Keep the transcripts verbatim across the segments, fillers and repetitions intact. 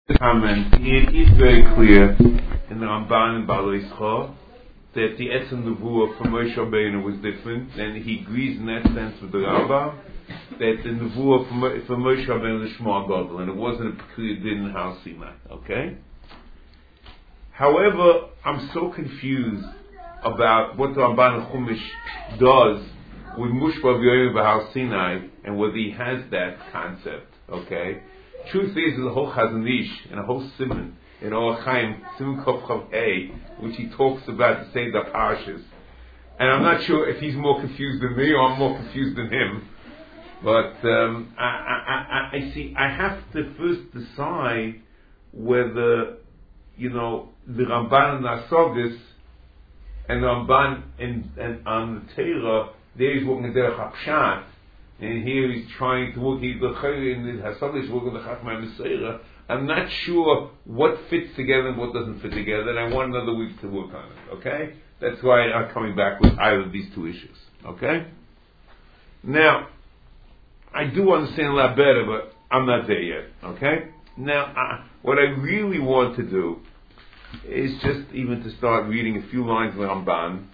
Comment. It is very clear in the Ramban and Baal Yisrael that the Etzem Nevuah for Moshe Rabbeinu was different, and he agrees in that sense with the Rambam that the Nevuah for, Mo- for Moshe Rabbeinu was Shema Gadol, and it wasn't a peculiar din in Har Sinai. Okay. However, I'm so confused about what the Ramban and Chumash does with Mushba V'Yoyim B'Har Sinai and whether he has that concept. Okay. Truth is, there's a whole Chazon Ish and a whole Simon in Orach Chaim, Simon Kov Chav A, which he talks about to say the parashas. And I'm not sure if he's more confused than me or I'm more confused than him. But um, I, I, I, I see. I have to first decide whether, you know, the Ramban and Asogis and the Ramban and, and on the Torah, there he's working there Hapshat. And here he's trying to work in the Hasagish working the Chachma Meseira. I'm not sure what fits together and what doesn't fit together, and I want another week to work on it. Okay, that's why I'm coming back with either of these two issues. Okay. Now, I do understand a lot better, but I'm not there yet. Okay. Now, uh, what I really want to do is just even to start reading a few lines of Ramban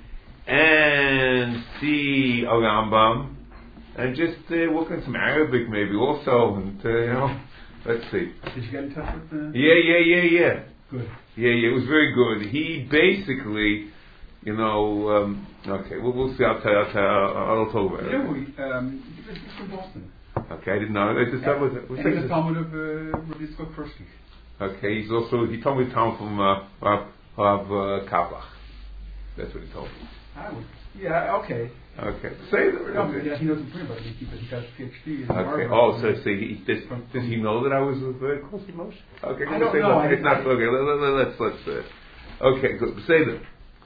and see a Rambam. And just uh, work on some Arabic maybe also, and uh, you know, let's see. Did you get in touch with the... Yeah, yeah, yeah, yeah. Good. Yeah, yeah, it was very good. He basically, you know, um, okay, we'll, we'll see. I'll tell you, I'll, tell you, I'll, I'll talk about it. Yeah, we, um, he's from Boston. Okay, I didn't know. I just yeah. was, was and he's a Talmud of uh, Rabbi Yitzchak Persky. Okay, he's also, he told me the Talmud from uh, Rav, Rav uh, Kaplach. That's what he told me. I would, yeah, okay. Okay, say that. No, yeah, he doesn't care about it. He, he got a PhD in Okay. Harvard. Oh, so, so he, does, does he know that I was very close to Moshe? Okay, I don't say know. It's not okay. Let, let, let, let's let's. Uh, okay, good. Say that.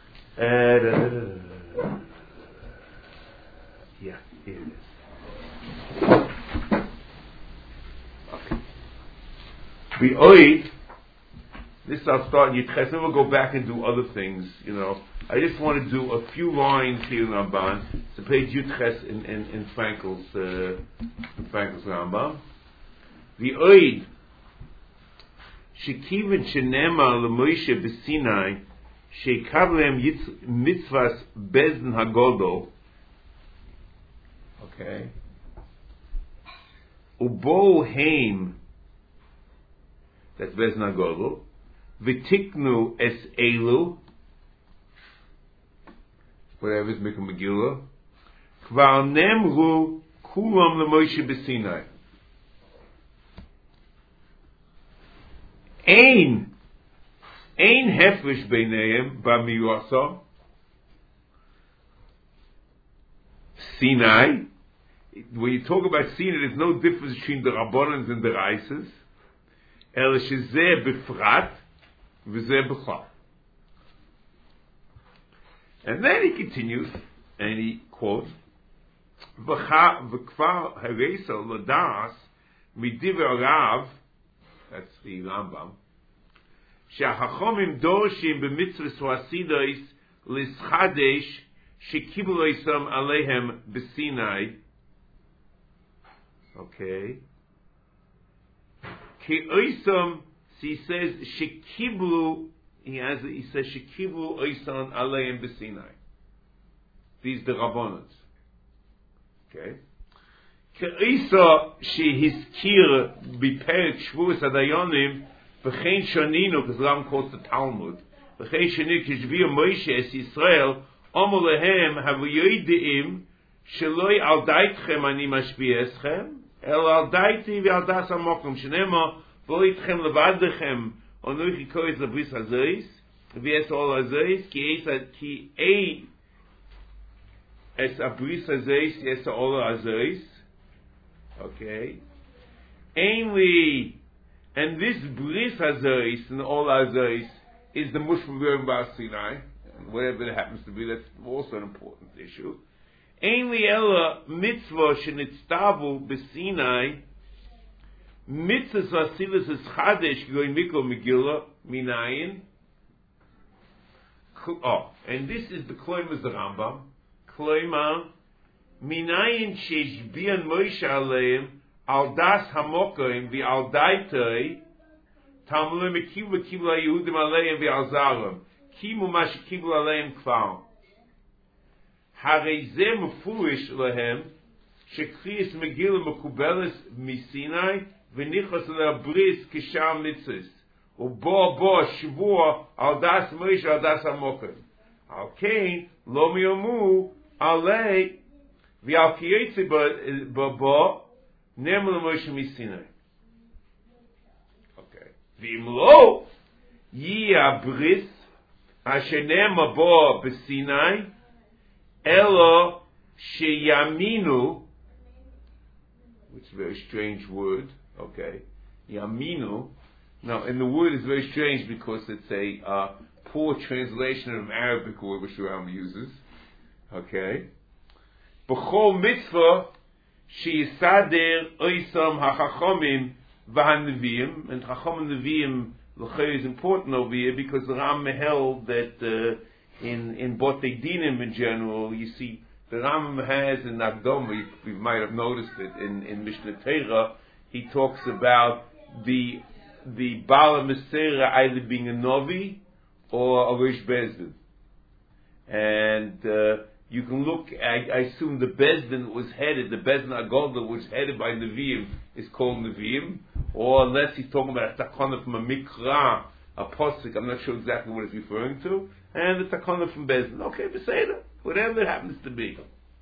Uh, yeah, here it is. Okay. We oid. This I'll start in Yitches, and we'll go back and do other things. You know, I just want to do a few lines here in Ramban. It's page Yitches in in, in Frankel's uh, in Frankel's Rambam. The oid shekiven shenema leMoshe b'Sinai shekavlem mitzvahs bezn hagodol. Okay. Ubo heim. That's bezn hagodol. V'tiknu es elu, whatever is Mikra Megillah, kvar nemru kulam leMoshe b'Sinai. Ein, ein hefresh beineim b'miyuasa. Sinai, when you talk about Sinai, there's no difference between the Rabbanans and the Reises. El shezeh b'frat, and then he continues and he quotes V'kvar haresa l'das midiver Rav, that's the Rambam, she'hachomim dorshim b'mitzvos hasidos l'schadesh shekiblu oisam aleihem b'Sinai. Okay. Ki oisam, he says shekiblu. He has. He says shekiblu oisan aleim b'Sinai. These the Rabbanans. Okay. Keisa shehiskir b'perek shvuos hadayonim v'chein shoninu, because Ram quotes the Talmud. V'chein shoninu kishviu Moshe es Yisrael omer lehem havu yodeim sheloi al daitchem ani mashbi eschem el al daiti v'al das hamokum shenema v'oitchem levadechem onuchi kois lebris hazois v'es ol hazois ki es ki ei es abris hazois yes ol hazois. Okay, ainly, and this bris hazois and ol hazois is the mushroom going Bar Sinai, whatever it happens to be. That's also an important issue. Ainly ella mitzvah shenitztavu b'Sinai. Mitzvahs vasilas is chadesh going mikol megillah minayin. Oh, and this is the kloim of the Rambam. Kloima minayin sheshbian Moshe aleim al das hamokim vi al daitei Talmudim Kivu Kivu Yehudim Aleim v'Alzarim. Kimu ma shekivu Aleim kvar. Harei ze mefurish lehem shekrias Megillah mekubeles misinai v'nichas le'abris kisham mitzvos. Ubo bo shvua al das Moshe al das Amokim. Al Kain lo miyomu alei v'al kiyetzi bo nem leMoshe misinai. Okay. V'im lo yi abris asher nema bo b'Sinai elo sheyaminu, which is a very strange word. Okay, yaminu. Now, and the word is very strange because it's a uh, poor translation of an Arabic word which Ram uses. Okay. B'chol mitzvah sheyisader oisam hachachomim v'hanevim, and chachom and neviim l'chei is important over here because the Ram held that uh, in in Botei Dinim in general, you see the Ram has in Nagdom, you, you might have noticed it in in Mishnah Torah, he talks about the the Bala Mesera either being a Novi or a Rish Bezdin. And uh, you can look, I, I assume the Bezdin was headed, the Bezdin Agolda was headed by Nevi'im, is called Nevi'im, or unless he's talking about a Takana from a Mikra, a Posik, I'm not sure exactly what it's referring to, and the Takana from Bezdin. Okay, Beseda, whatever it happens to be.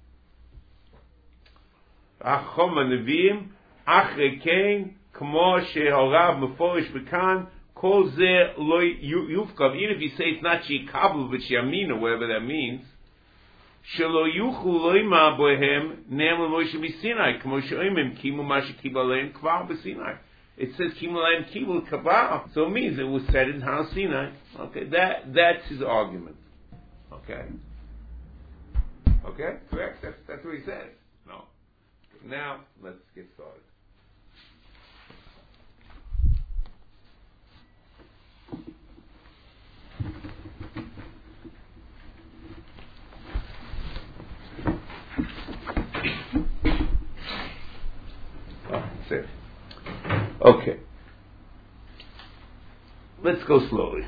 Achoma Nevi'im, Achre Kain, Kmo shehorav meforish bekan kol ze lo yufkav. Even if you say it's not shikablu but yamina, whatever that means, shelo yuchu loima bohem nem leMoshe misinai kmo sheimim kimu ma shekibu aleim kvar b'Sinai. It says kimu aleim kibu kvar, so it means it was said in Har Sinai. Okay, that that's his argument. Okay, okay, correct. That's that's what he says. No. Now let's get started. Okay. Let's go slowly.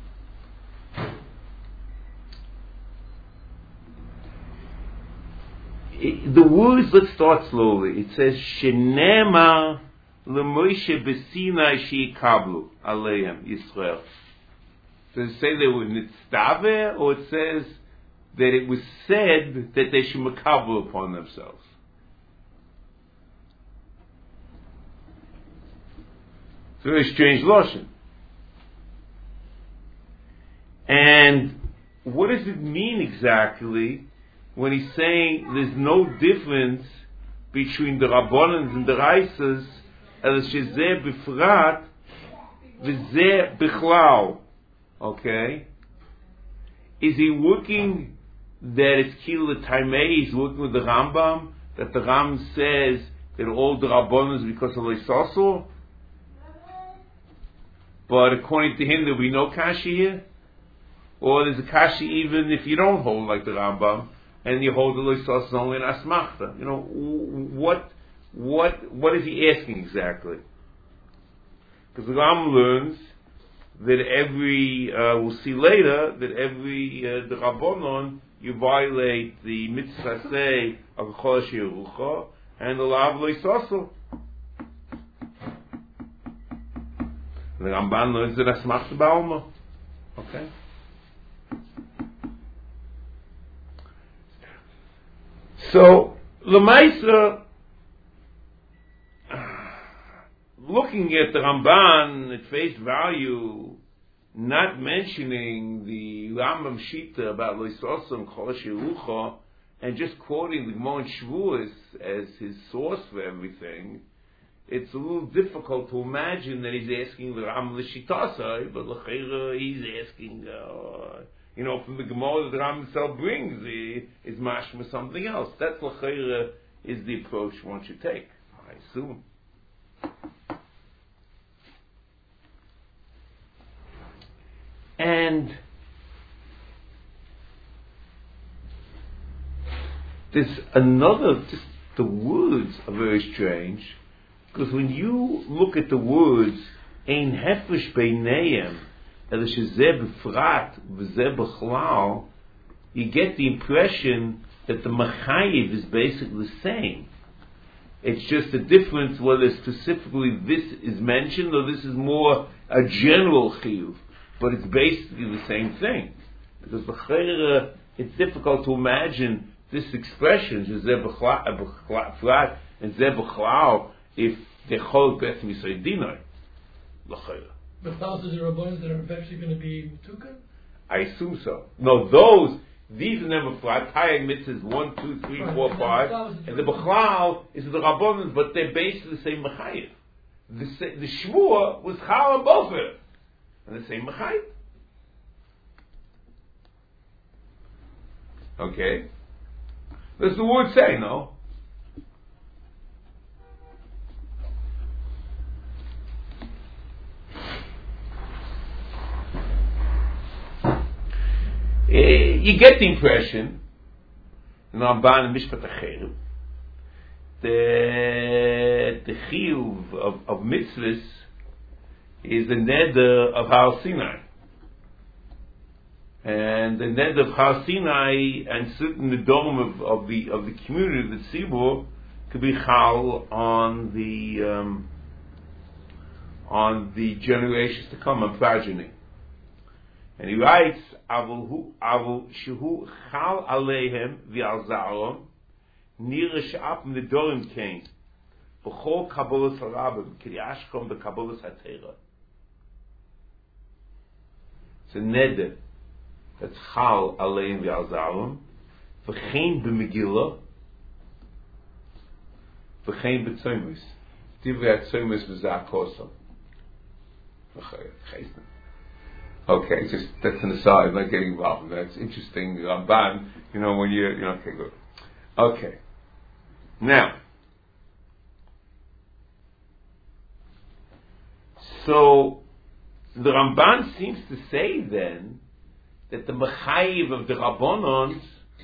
It, the words, let's start slowly. It says, Shenema leMoshe b'Sinai she'ikablu aleim Yisrael. Does it say they were nitztave, or it says that it was said that they should makablu upon themselves? It's a very strange lotion. And what does it mean exactly when he's saying there's no difference between the Rabbanans and the Raisas, el shezeh bifrat v'zeh bichlal? Okay? Is he working that it's kil l'taimei? He's working with the Rambam, that the Rambam says that all the Rabbanans because of Leisasul? But according to him, there will be no kashi here? Or there's a kashi even if you don't hold like the Rambam, and you hold the Leisasul only in Asmachta. You know, what what what is he asking exactly? Because the Rambam learns that every, uh, we'll see later, that every, uh, the Rabbanon, you violate the mitzvah say of Chol She'erucha, and the law of Leisasul. The Ramban learns that Asmachta Ba'alma. Okay? So, L'maisa, looking at the Ramban at face value, not mentioning the Rambam Shita about Leisasul and Chol She'erucha, and just quoting the Gemara Shavuos as his source for everything, it's a little difficult to imagine that he's asking the Ram L'Shitasai, but L'Cheira he's asking, uh, you know, from the Gemara that the Ram himself brings, he, is mashma something else. That's L'Cheira is the approach one should take, I assume. And there's another, just the words are very strange. Because when you look at the words, ein hefrish beineim, el shezeh befrat v'zeh bechlal, you get the impression that the machayiv is basically the same. It's just a difference whether specifically this is mentioned or this is more a general chiyuv, but it's basically the same thing. Because b'chayra, it's difficult to imagine this expression, shezeh befrat and zeh bechlal, if they hold beth misay dinai. B'chayra. But thousands of rabbanim that are eventually going to be Tukan? I assume so. No, those, these are never flat. Tayag mitzvahs one, two, three, Right. four, And five. the And the Bechlal is the Rabbanim, but they're basically the same Mechayiv. The, sa- the Shmua was Chal on both of them. And the same Mechayiv. Okay. Does the word say, no? Uh, you get the impression in Ramban and Mishpat Acheru that the chiyuv of, of mitzvahs is the neder of Har Sinai, and the neder of Har Sinai and certain the dome of, of the of the community, the tzibur, could be chal on the um, on the generations to come, on progeny. And he writes, "Avul hu avul shehu chal aleihem v'al zarom nira she'ap nedorim kain b'chol kabbalas harabim k'riashkom b'kabbalas hatera." It's a neder that's chal aleihem v'al zarom v'chein b'megillah v'chein b'tzomus divrei atzomus v'zah kosam v'chein. Okay, just that's an aside. I'm not getting involved. That's interesting. Ramban, you know, when you, you know, okay, good. Okay. Now, so the Ramban seems to say then that the mechayiv of the Rabbanons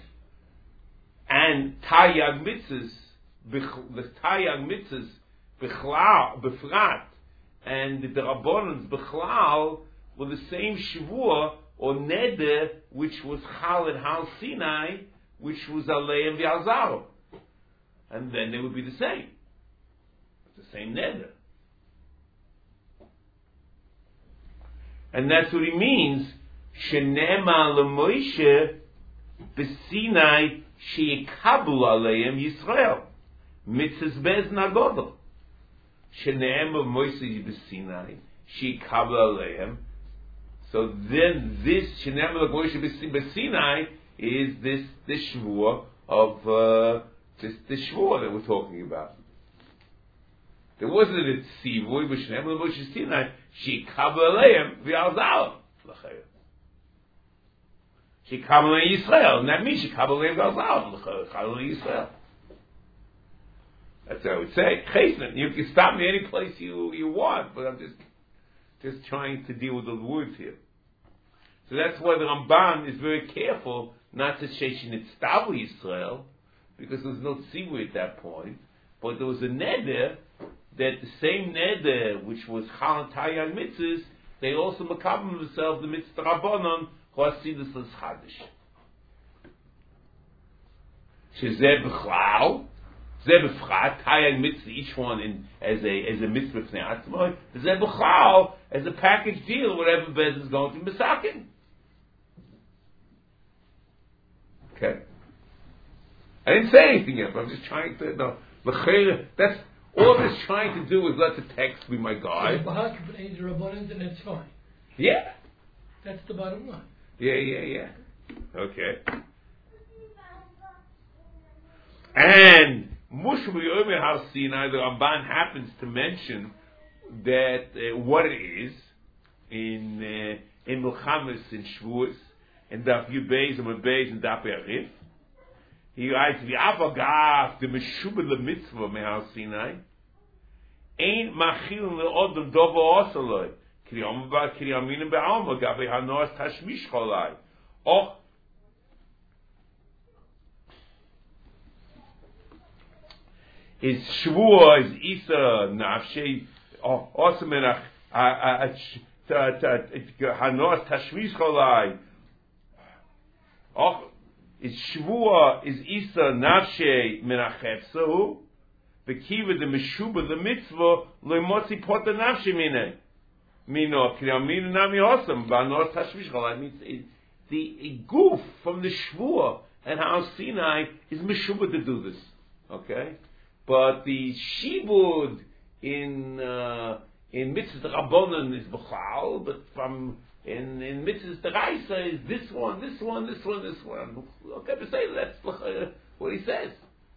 and Tayag mitzvahs, the Tayag mitzvahs, bichlal, befrat, and the Rabbanons bichlal, were the same Shavua or Neder, which was Chal at Har Sinai, which was Aleim v'Alzaro. And then they would be the same. It's the same Neder. And that's what he means. Shenema l'Moshe b'Sinai she'yikablu Aleim Yisrael. Mitzvahs bez nagodol. Shenema l'Moshe b'Sinai she'yikablu Aleim. So then this Shenem L'Moshe B'Sinai is this this Shvuah of uh, this this Shvuah that we're talking about. There wasn't a Tzivui, but Shenem L'Moshe B'Sinai She'Kabel Aleim V'Al Zalim L'Chayr. She'Kabel Aleim Yisrael, and that means She'Kabel Aleim V'Al Zalim L'Chayr. Kabel Aleim Yisrael. That's what I would say. Chesed, you can stop me any place you you want, but I'm just. Just trying to deal with the words here. So that's why the Ramban is very careful not to say Shenitztavu Yisrael, because there was no tzivui at that point. But there was a neder that the same neder, which was Chal and Tayag mitzvahs, they also makabim themselves the mitzvah Rabbanon who Hasidus l'Schadish. Shezeh b'chlal. Zeh b'frat, Tayag mitzvah, each one in, as a as a mitzvah fnei atzmai. Zeh b'chal, as a package deal, whatever Bez is going to Misakin. Okay. I didn't say anything yet, but I'm just trying to, no. That's, all it's trying to do is let the text be my guide. So the Bahak is the Rabbanans and it's fine. Yeah. That's the bottom line. Yeah, yeah, yeah. Okay. And Mushbu Yomer Har Sinai, the Ramban happens to mention that uh, what it is in uh, in Milchamis in Shavuos and Daf Yudbeis and Medbeis and Daf Yarif. He writes the Avagav the Meshubah the Mitzvah me Har Sinai ain't machil leodom dovo osaloi kriyam ba kriyamin be'alma gabe hanos tashmish cholai. Oh. Is Shvuah, is Isa, Nafshei, Osamenach, Hanos Tashmish Cholai. Och, is Shvua is Isa Nafshe Menachefsahu. The kiva the meshuba the mitzvah loimotzi pota nafshi mine mino kiyaminu nami osam v'anor tashmish cholai. Means the goof from the shvua and how Sinai is meshuba to do this. Okay, but the shibud in uh, in mitzvah rabbanon is b'chal, but from in in mitzvah deraisa is this one, this one, this one, this one. Okay, but say that's uh, what he says.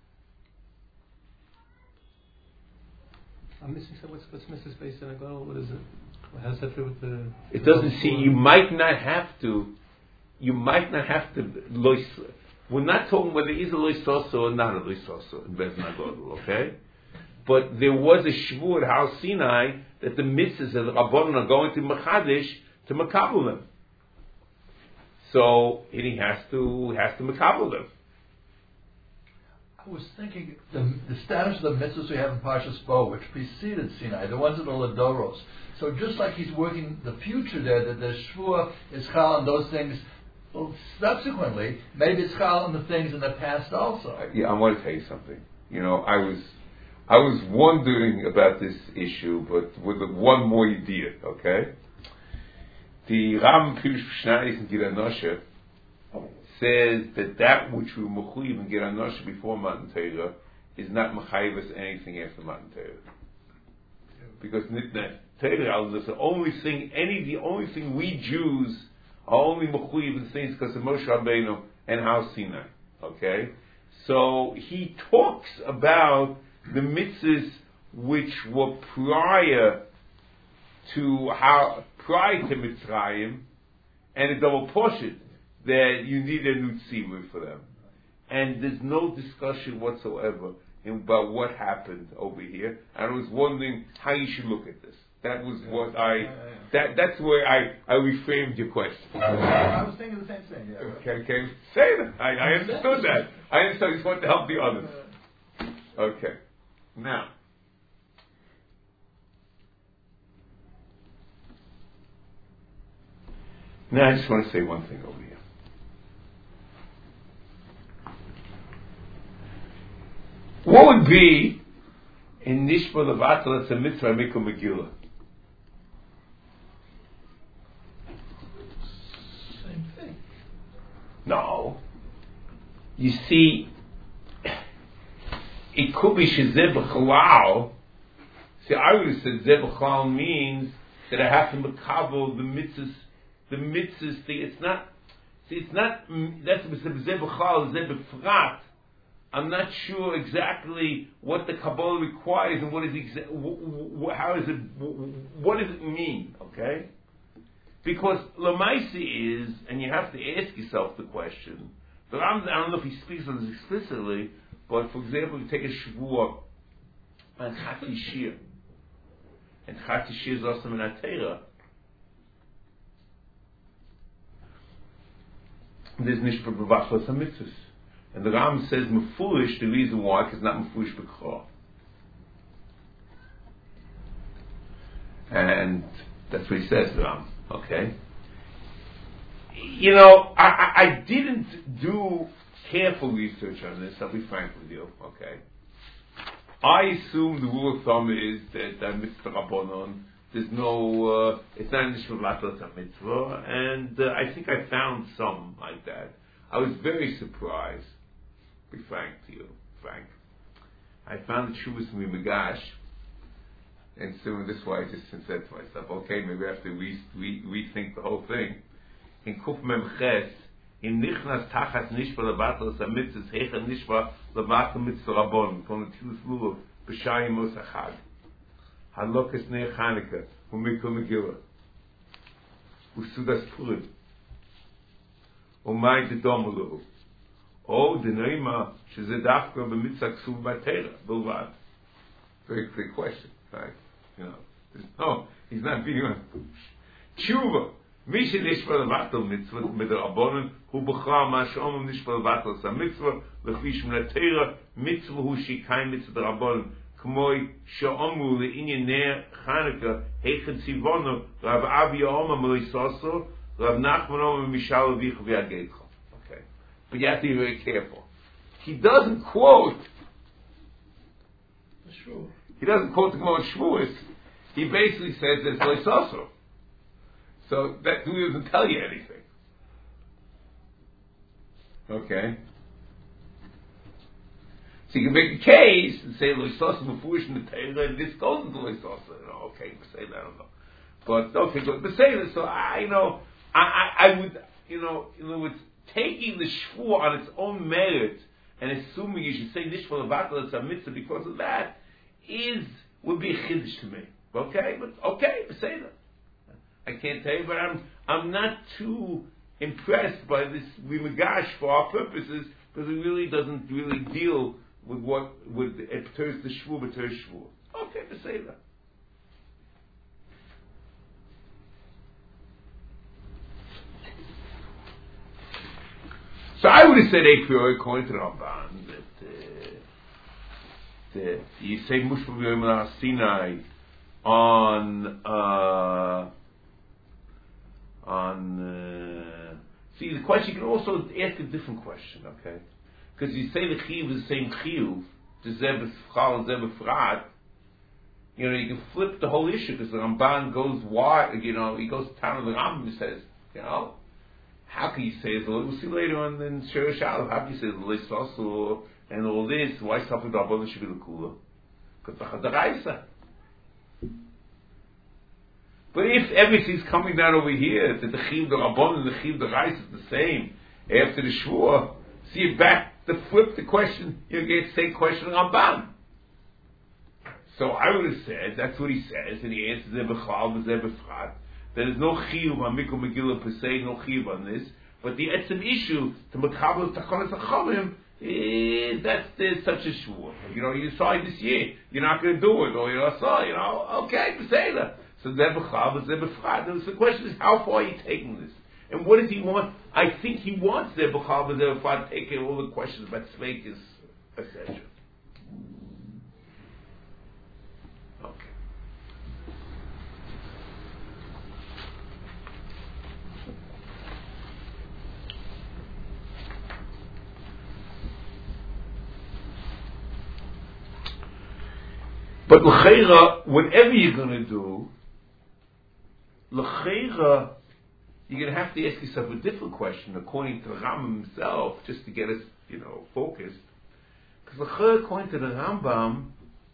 I'm missing some. What's what's Missus Bay Synagogue? What is it? How does that fit with the? It doesn't see. You might not have to. You might not have to. Lois. We're not talking whether there is a loisoso or not a loisoso in Bez Nagod, okay? But there was a shvur at Har Sinai that the mitzvahs of the Rabbanon are going to Mechadish to Makabel them. So he has to has to Makabel them. I was thinking the, the status of the mitzvahs we have in Parshas Bo, which preceded Sinai, the ones that are Ladoros. So just like he's working the future there, that the Shvua is Chal on those things, well, subsequently, maybe it's Chal on the things in the past also. Yeah, I want to tell you something. You know, I was I was wondering about this issue, but with one more idea, okay? The Ram Pirush Pshnais in Giranosha says that that which we mechuyev and Giranosha before Matan Torah is not mechayev us anything after Matan Torah, because Nitna Torah is the only thing, any the only thing we Jews are only mechuyev in things because of Moshe Rabbeinu and Har Sinai. Okay, so he talks about the mitzvahs which were prior to how prior to Mitzrayim, and a double portion that you need a new tzibur for them, and there's no discussion whatsoever about what happened over here. And I was wondering how you should look at this. That was what I. That that's where I, I reframed your question. I was thinking the same thing. Yeah. Okay, okay, say that. I, I understood that. I understood. I just want to help the others. Okay, now. Now I just want to say one thing over here. What would be in Nishma Levatel, it's a mitzvah Mikul Megillah? Same thing. No. You see, it could be Shezeh B'chalal. See, I would have said Zeh B'chalal means that I have to makabel the mitzvahs, the mitzvahs thing. It's not, see, it's not, that's what Zeh B'chalal, Zeh B'frat. I'm not sure exactly what the Kabbalah requires and what is exa- w- w- how is it, w- what does it mean, okay? Because Lamaisi is, and you have to ask yourself the question, but I'm, I don't know if he speaks on this explicitly, but for example, you take a Shavua on Chati Shir, and Chati Shir is also in Atera. There's Nishpa B'Vachlas HaMitzvahs. And the Ram says Mefulish, the reason why, because not Mefulish B'Kra. And that's what he says, the Ram. Okay? You know, I, I, I didn't do careful research on this, I'll be frank with you, okay? I assume the rule of thumb is that uh, Mitzvah Rabbanon, there's no, uh, it's not an issue of Latlas HaMitzvah, and uh, I think I found some like that. I was very surprised. Be frank to you, Frank. I found the Shuvas Mimegash, and soon this way I just said to myself, okay, maybe I have to re- re- rethink the whole thing. In Kuf Mem Ches, in Nichnas Tachas Nishba Levatel Samitzes Hecha Nishba Levatel Mitzvah Rabon, from the Tilus Lulav B'Shayim Osachad, Halokas Nei Chanukah, Umikul Megillah, Usudas Purim, Umay Dedomulu. Oh, the Neima, Shezedafka b'mitzvah ksuv b'teira, bilvad. Very clear question, right? You know, no, he's not being on. Tshuva, Misha nishpa levatel mitzvah midrabanan hu b'char ma she'omim nishpa levatel sa mitzvah l'chish min teira mitzvah hu shikay mitzvah drabanan k'moi she'omru le'inyan ner Chanukah heichen tzivonu Rav Avi Omer Melisoso Rav Nachman Omer Mishal Avicha V'Yageitcha. Okay, but you have to be very careful. He doesn't quote. Sure. He doesn't quote the Gemara Shavuos. He basically says it's Melisoso. So that really doesn't tell you anything. Okay. So you can make a case and say Loisosa Mufurish in the Torah, and this goes into Loisosa. You know, okay, say that, I don't know. But okay, good. But say this, so I you know I, I, I would you know, in other words, taking the shvur on its own merit and assuming you should say Nishma Levatel it's a mitzvah because of that is would be a chiddush to me. Okay, but okay, say that. I can't tell you, but I'm I'm not too impressed by this Rimagash for our purposes because it really doesn't really deal with what with it turns the shvur, but turns shvur. Okay, to say that. So I would have said a priori, according to the Ramban, that, uh, that you say Mushba B'Yom Sinai on uh, on. Uh, see, the question you can also ask a different question, okay? Because you say the chiyuv is the same chiyuv, the zeb b'fchal and zeb b'frat. You know, you can flip the whole issue because the Ramban goes wide. You know, he goes to town of the Rambam and says, you know. How can you say it? We'll see later on in Shirish Aleph. How can you say the also and all this? Why suffer the Rabbanon should be the cooler? Because the Chadaraisa. But if everything's coming down over here, that the Chiv the Rabbanon and the Chiv the Reis is the same after the Shvur, see it back to flip the question. You get the same question on Ramban. So I would have said that's what he says, and he answers Zeh B'chal Zeh B'frat. There is no chiyuv on Mikul Megillah per se, no chiyuv on this. But the etzem issue to Mekabel Tachonas Achavim, that's there's such a shvur. You know, you decide this year you're not going to do it, or you know, so you know, okay, say that. So Zeh B'chal, Zeh B'frat. So the question is, how far are you taking this, and what does he want? I think he wants Zeh B'chal, Zeh B'frat to take care of all the questions about Tzveik is essential. But l'cheira, whatever you're going to do, l'cheira, you're going to have to ask yourself a different question, according to the Rambam himself, just to get us, you know, focused. Because l'cheira, according to the Rambam,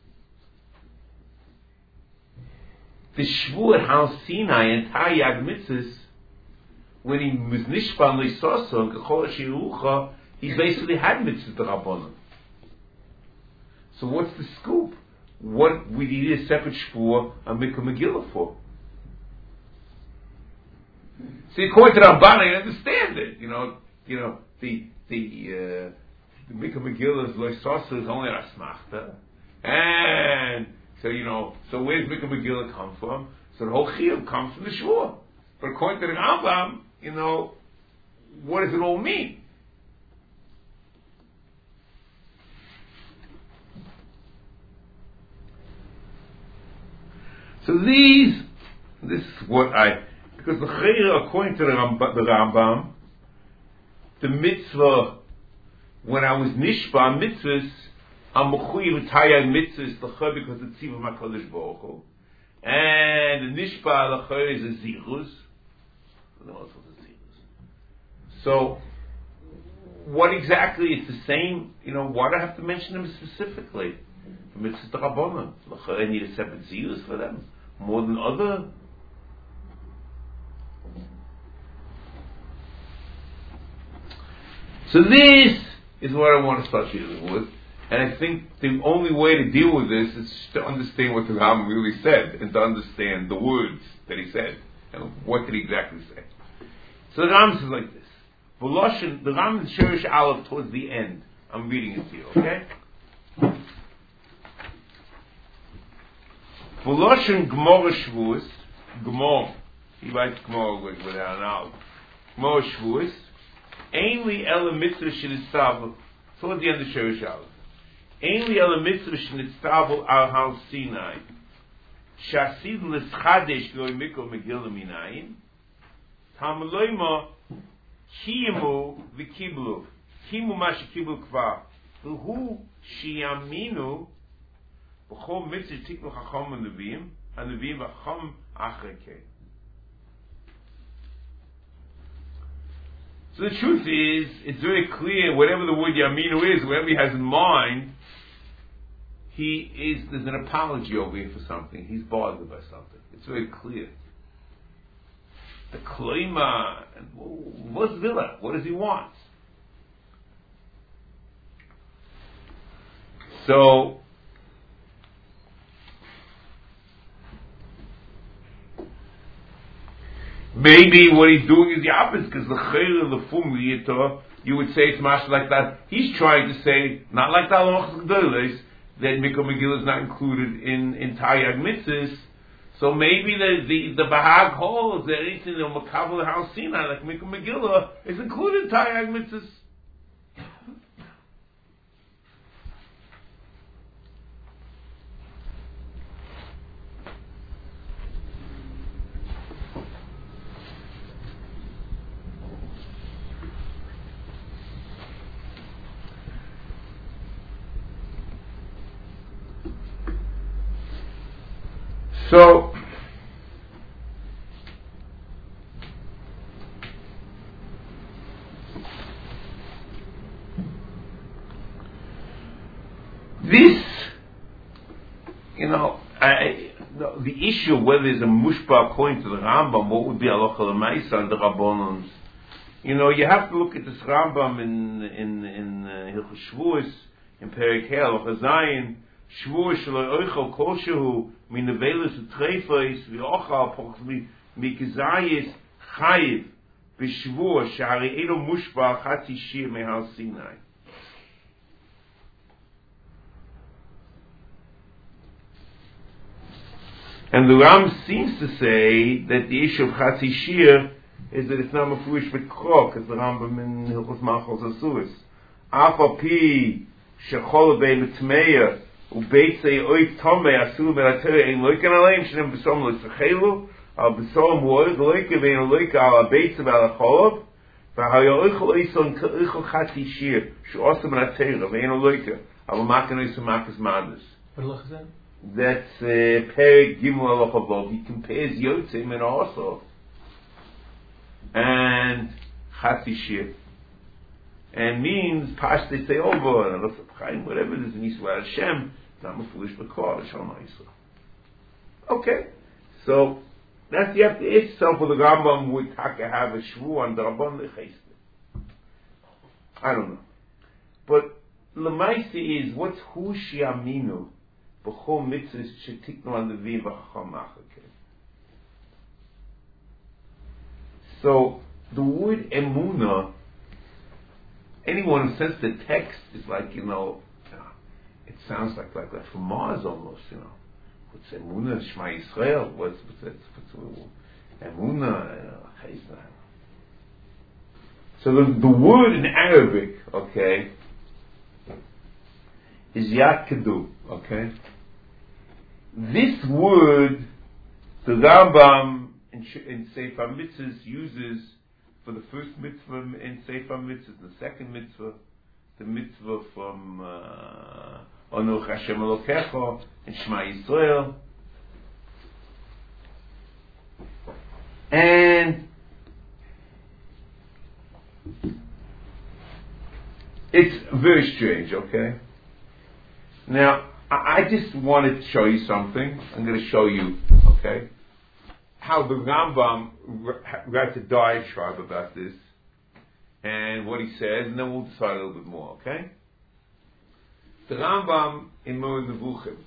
the Shvur at Har Sinai and Taryag Mitzvahs, when he was nishpan l'soso and kachol shirucha, he basically had mitzvahs to Rabbanon. So what's the scoop? What we need a separate shvur on Mikul Megillah for? See, according to Ramban, I understand it. You know, you know the the uh, the Mikul Megillah's loisosa is only asmachta, and so you know, so where does Mikul Megillah come from? So the whole chiyuv comes from the shvur. But according to the Rambam, you know, what does it all mean? So these, this is what I, because the chayra, according to the Rambam, the Rambam, the mitzvah, when I was nishba mitzvahs, I'm mechuyev tayag mitzvahs l'chayr because it's tziva makadosh baruch hu, and the nishba l'chayr is a zirus. So, what exactly is the same? You know, why do I have to mention them specifically? The mitzvahs the Rabbanon, l'chayr I need a separate zirus for them. More than other. So this is what I want to start dealing with, and I think the only way to deal with this is to understand what the Rambam really said, and to understand the words that he said, and what did he exactly say. So the Rambam says like this: Voloshin, the Rambam Shirish Aleph towards the end. I'm reading it to you, okay? Voloshin Gemara Shavuos, Gemara, he writes Gemara with, without an aleph. Gemara Shavuos, Ainli Ela Mitzvah Shenisav, towards the end of Shirish Aleph. Ein li al mitzvah shnitztavel al Har Sinai. Shasid l'schadesh loy mikol megillah minayin. Tam loyma kimu v'kiblu. Kimu ma shekiblu kvar. V'hu shiyaminu b'chol mitzvah tiknu chacham v'nevim. Hanevim v'cham achreke. So the truth is, it's very clear, whatever the word Yaminu is, whatever he has in mind, he is, there's an apology over here for something. He's bothered by something. It's very clear. The Kloima, what's Villa? What does he want? So, maybe what he's doing is the opposite, because the chayr the fum liyito, you would say it's much like that. He's trying to say, not like the halachas gedolos, that Mikol Megillah is not included in in Taryag mitzvahs. So maybe the the, the Bahag holds that anything in the Makabel Har Sinai, like Mikol Megillah, is included in Taryag mitzvahs. So, this, you know, I, the, the issue of whether there's a mushba according to the Rambam, what would be halacha l'maisa and the Rabbanons, you know, you have to look at this Rambam in in in Hilchos Shavuos, in Perek Hei halacha Zayin. Shvur shelo oichel kol shehu min nevelos u'treifos v'ochal poch mikizayis chayiv b'shvur she'ari edo mushba chatzi shir mehar Sinai. And the Ram seems to say that the issue of chatzi shir is that it's not mafurish with krok, as the Rambam in Hilchos Malchos Asuris. Afa pi shechol bei mitmeya ובייצי אויב תומי אסור מלתר אין לויקן עליהם שנם בסום לצחלו על בסום וואד לויקה ואין לויקה על הבייצי ועל החולב וההיה אויכל איסון כאיכל חצי שיר שעושה מלתר ואין לויקה אבל מקן איסון מקס מדס. What look is that? That's uh, Perek Gimel Aloch. He compares Yotzim and also and Chatzi Shir. And means Pashte say over and whatever it is in Yisrael Hashem, not Mefulish B'Kor, Hashem Yisrael. Okay, so that's you have to ask yourself whether the Rambam would have a shvu on the Rabban Lechesed. I don't know, but Lemaisi is what's Hu Shiaminu b'chol mitzvahs shetiknu anavim v'chacham achake. So the word Emunah. Anyone who says the text is like, you know, it sounds like like that from Mars almost, you know. What's Emunah, Shema Yisrael? What's what's what's Emunah? So the the word in Arabic, okay, is Yat Kedu, okay. This word, the Rambam in, in Sefer Mitzvahs uses for the first mitzvah in Sefer Mitzvah, the second mitzvah, the mitzvah from Anuch Hashem Elokecha and Shema Yisrael, and it's very strange. Okay, now I, I just wanted to show you something. I'm going to show you. Okay. How the Rambam writes a diatribe about this and what he says, and then we'll decide a little bit more, okay? The Rambam in Moreh Nevuchim,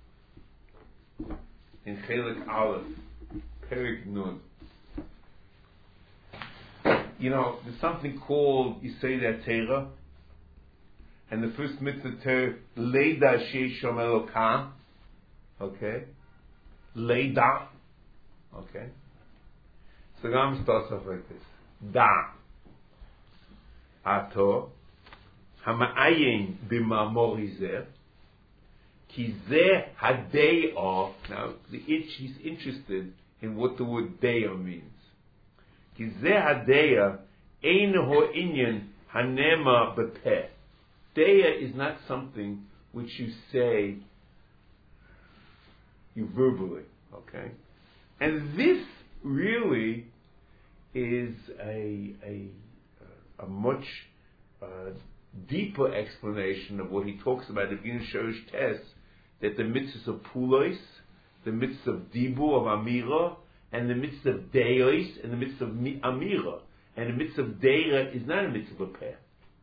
in Chelik Aleph, Perek Nun, you know, there's something called Yisei Torah, and the first mitzvah Torah, Leida Shei Shom Elokah, okay? Leida. Okay. So Ram starts off like this. Da. Ato. Hama'ayin b'ma'amor izer. Kizeh hadeya. Now, the itch, he's interested in what the word deya means. Kizeh hadeya ein ho inyan hanema bepeh. Deya is not something which you say you verbally, okay? And this really is a a, a much uh, deeper explanation of what he talks about in Gin Shorish Tes, that the mitzvahs of Pulos, the mitzvah of Dibur, of Amira, and the mitzvah of Deos, and the mitzvah of Amira. And the mitzvah of Deira is not a mitzvah of Peh.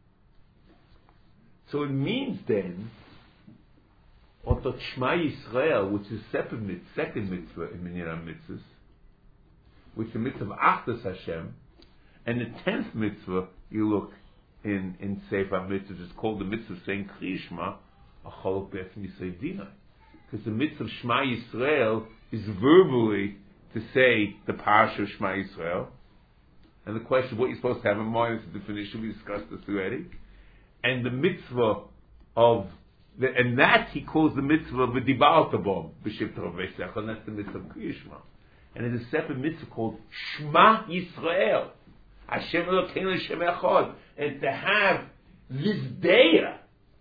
So it means then, on the Shema Yisrael, which is separate mitzvah, second mitzvah in Minyan HaMitzvahs, which is the mitzvah of Achdus Hashem, and the tenth mitzvah, you look in, in Sefer HaMitzvahs, it's called the mitzvah of saying Kriya Shema, Achol Bef Nisei Dinai. Because the mitzvah of Shema Yisrael is verbally to say the parsha of Shema Yisrael. And the question of what you're supposed to have in mind is the definition, we discussed this already. And the mitzvah of, the, and that he calls the mitzvah of V'dibarta Bom, B'shem Torah V'esech, and that's the mitzvah of Kriya Shema. And there's a separate mitzvah called Shema Yisrael. Hashem Elokeinu Hashem Echad. And to have this deya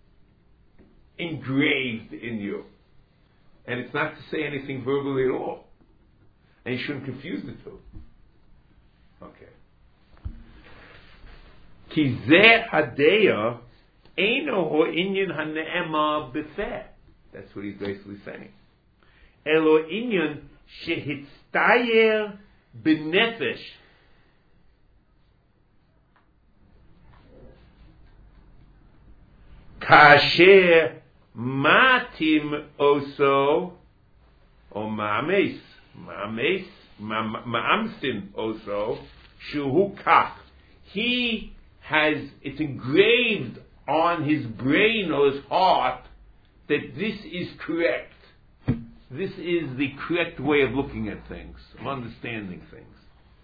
engraved in you. And it's not to say anything verbally at all. And you shouldn't confuse the two. Okay. Ki zeh hadeya eino ho inyan hane'ema b'feh. That's what he's basically saying. Elo inyan shehitztayer b'nefesh. Kasher matim oso o ma'ames. Ma'ames. Ma'amsin oso. Shuhu kach. He has, it's engraved on his brain or his heart that this is correct. This is the correct way of looking at things, of understanding things.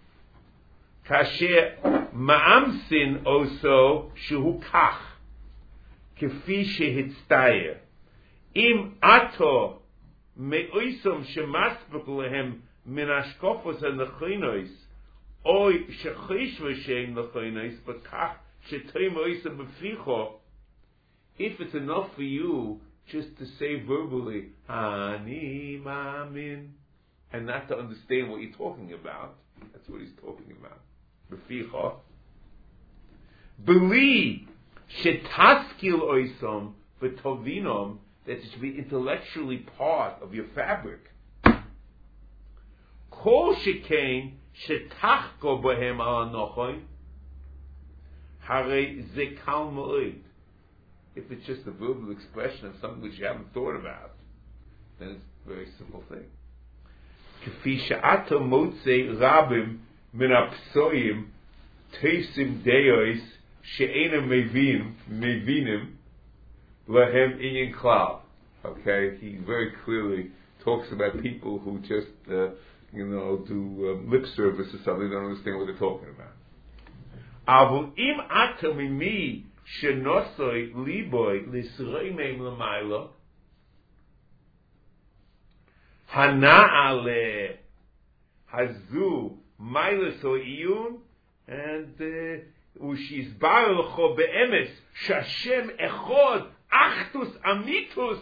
Kasher ma'amsin oso shuhu kach. Kefi shehitztayer. Im ato me'oisom shemasbuk lehem min ashkofos ha-nechinois oy shechish v'shein nechinois b'kach shetoim oisam b'ficho. If it's enough for you just to say verbally, Ani ma'amin, and not to understand what you're talking about, that's what he's talking about. B'ficho. Believe Shetaskil oisom v'tovinom, that it should be intellectually part of your fabric. Kol shekain shetachko bohem al anochon, hare ze kal moed. If it's just a verbal expression of something which you haven't thought about, then it's a very simple thing. K'fi she'ato motzei rabim min ha'psoim teisim deos she'ena mevin mevinim lehem inyan klal. Okay, he very clearly talks about people who just, uh, you know, do um, lip service or something. They don't understand what they're talking about. Avul im ata mimi shenosoi liboy lisreimem l'maylo hana'ale hazu mayleso iyun and ushizbar l'cho be'emes shashem echod achtus amitus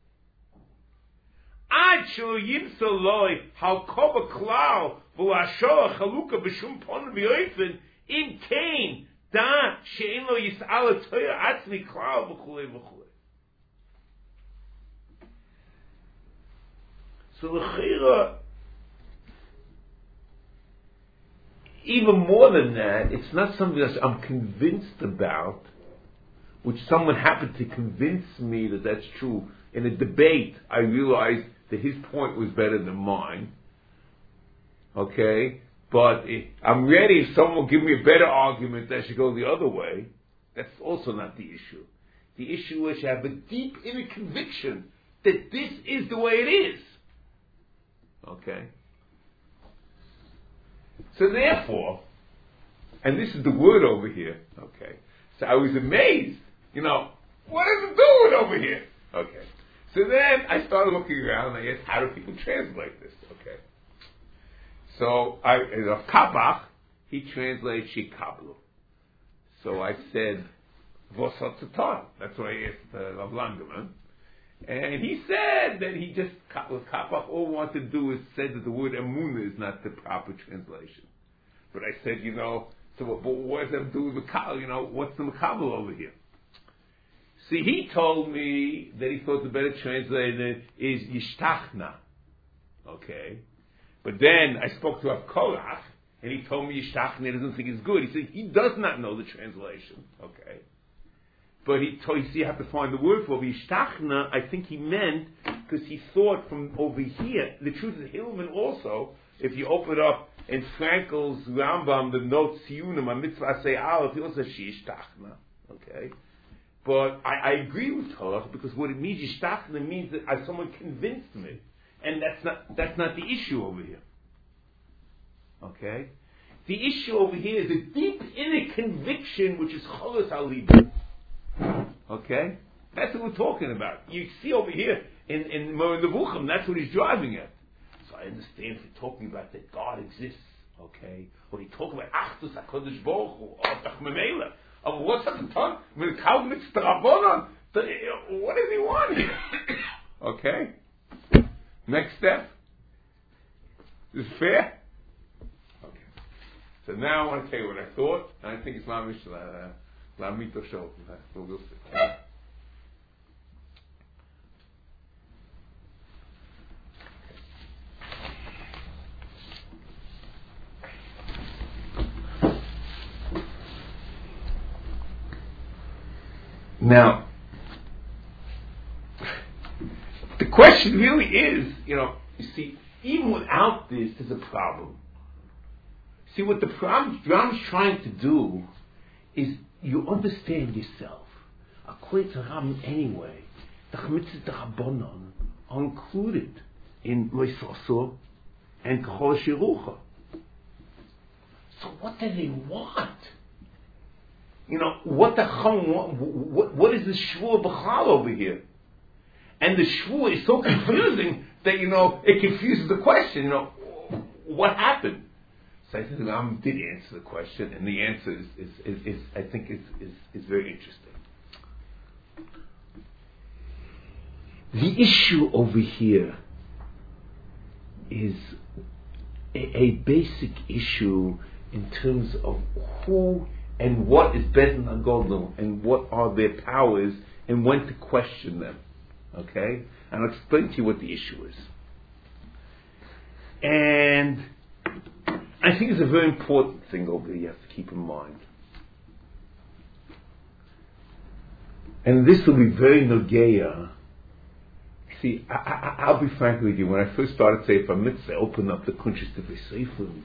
ad shelo yimso loy halkova klal v'lashoa chaluka b'shum pon v'yoifen im kain da she'en lo yis'al toya atzmi klal v'chulei v'chulei. So l'chira, even more than that, it's not something that I'm convinced about, which someone happened to convince me that that's true. In a debate, I realized that his point was better than mine. Okay? But if I'm ready, if someone will give me a better argument that I should go the other way, that's also not the issue. The issue is you have a deep inner conviction that this is the way it is. Okay? So therefore, and this is the word over here, okay, so I was amazed, you know, what is it doing over here? Okay, So then I started looking around and I asked, how do people translate this? Okay. So I, Rav Kabach, he translated Shikablu. So I said, Vos HaTzaton. That's what I asked uh, Rav Langerman. And he said that he just, with Kabach, all he wanted to do is say that the word Emunah is not the proper translation. But I said, you know, so what, what does that have to do with Makabel? You know, what's the Makabel over here? See, he told me that he thought the better translator is Yishtachna. Okay? But then I spoke to Rav Korach, and he told me Yishtachna doesn't think it's good. He said he does not know the translation. Okay? But he told you see you have to find the word for it. Yishtachna, I think he meant, because he thought from over here, the truth is Hillman also, if you open it up in Frankel's Rambam, the note Siyunim, a mitzvah say Aleph, he also says Yishtachna. Okay? But I, I agree with Torah because what it means, Yishtachna, means that uh, someone convinced me, and that's not that's not the issue over here. Okay, the issue over here is a deep inner conviction, which is Cholos Halibah. Okay, that's what we're talking about. You see over here in in Moreh Nevuchim, that's what he's driving at. So I understand if you're talking about that God exists. Okay, or he talking about Achdus HaKadosh Baruch Hu, or Tachmemela. Of what's at the time? With Kalmitz Drabonon. What does he want here? Okay. Next step. Is this fair? Okay. So now I want to tell you what I thought, and I think it's Mamish Lamito Shol. We'll see. Now, the question really is, you know, you see, even without this, there's a problem. See, what the problem Ram's trying to do is you understand yourself. According to Ram anyway, the Chamitzah D'Rabbanan are included in Loisosor and K'chol Shirucha. So what do they want? You know, what the chum, what, what, what is the shvur b'chal over here? And the shvur is so confusing that, you know, it confuses the question, you know, what happened? So I think the Ram did answer the question, and the answer is, is, is, is I think, is, is, is very interesting. The issue over here is a, a basic issue in terms of who and what is Beten HaGodel, and what are their powers, and when to question them. Okay? And I'll explain to you what the issue is. And I think it's a very important thing over here you have to keep in mind. And this will be very Nogeya. See, I, I, I'll be frank with you. When I first started Sefer Mitzvah, I opened up the Kunshis to Sefer,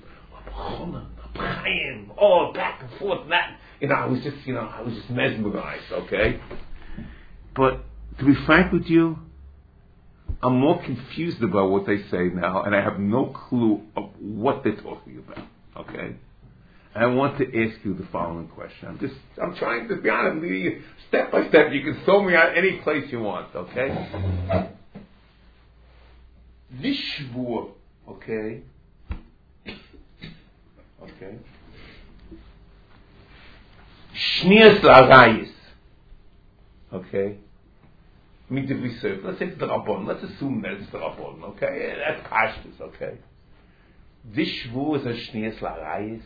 oh, back and forth, and that, you know, I was just, you know, I was just mesmerized, okay? But to be frank with you, I'm more confused about what they say now, and I have no clue of what they're talking about, okay? And I want to ask you the following question. I'm just, I'm trying to be honest with you, step by step. You can throw me out any place you want, okay? This shvur, okay? Okay. Shnias la'arayis. Okay. Midivri. Let's say it's the Rabbon. Let's assume that it's the Rabbon. Okay. That's pashtus. Okay. This shvur is a shnias la'arayis.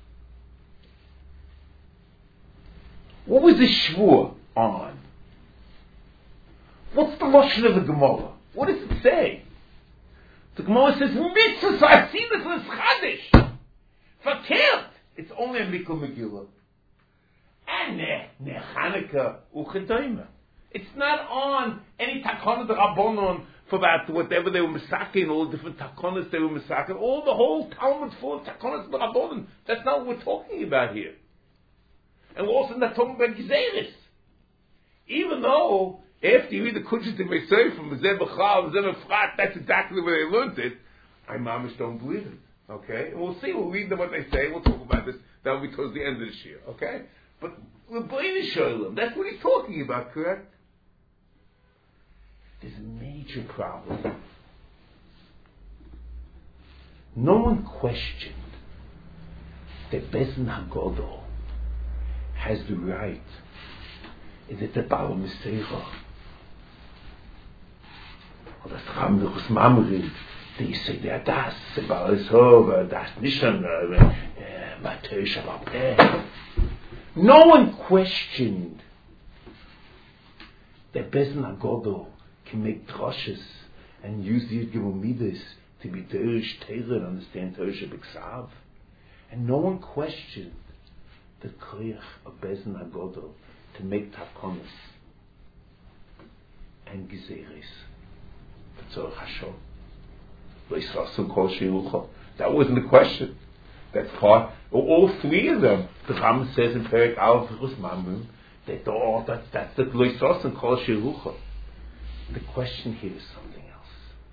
What was this shvur on? What's the lashon of the Gemara? What does it say? The Gemara says mitzvah asinus l'schadish. Verkehrt. It's only a Mikul Megillah. And ne, ne Chanukah u'chedoyma. It's not on any takonas the Rabbanon for about whatever they were masakin, all the different takonas they were masakin, all the whole Talmud's full of takonas the Rabbanon. That's not what we're talking about here. And we're also not talking about Gezeris. Even though, after you read the Kunshis in Meisei from Zeh B'chal, Zeh B'frat, that's exactly where they learned it, I mamish don't believe it. Okay, and we'll see. We'll read them what they say. We'll talk about this. That'll be towards the end of this year. Okay, but we're B'nai Sholem. That's what he's talking about, correct? there's a major problem. No one questioned that Beis Hagadol has the right, that the Baal Meseicha, or das Ramluchs Mamrid, they say that das the Baal is over, that's Nishan, Matesh Abapeh. No one questioned that Beis Hagadol can make droshes and use these Gemumidas to be Derish Teira and understand Teresh B'Ksav. And no one questioned the Koyach of Beis Hagadol to make Tafkonis and Gezeres. V'tzorach Hashem. V'yisrasu kol shirucha. That wasn't the question. That's part. All three of them. The Ram says in Perek Aleph Chus Mamrim that all that's that's the V'yisrasu kol shirucha. The question here is something else.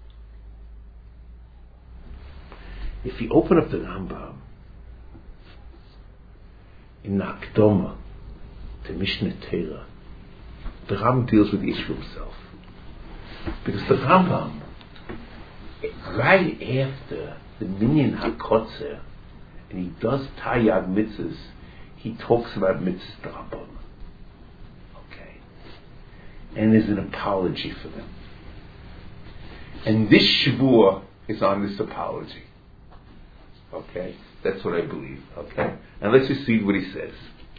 If you open up the Rambam in the Akdoma to Mishnah Torah, the Rambam deals with the issue himself. Because the Rambam, right after the Minyan HaKotzer, and he does Tayyad mitzvahs, he talks about mitzvahs d'Rabbanan. Okay? And there's an apology for them. And this Shavua is on this apology. Okay? That's what I believe. Okay? And let's just see what he says.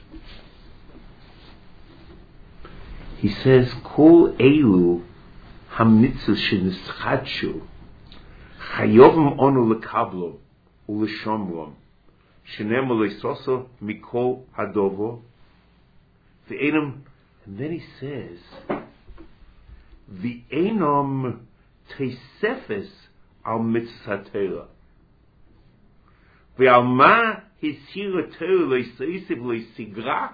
He says, Kol Eilu HaMitzvah Shenischadshu Chayovim Onu Lekablo Uleshomrom Shenem Leisoso Mikol Hadovo V'enam. And then he says, V'enam Teisefes Al Mitzvah Torah Ve'al ma hisira Torah le'seisiv le'sigra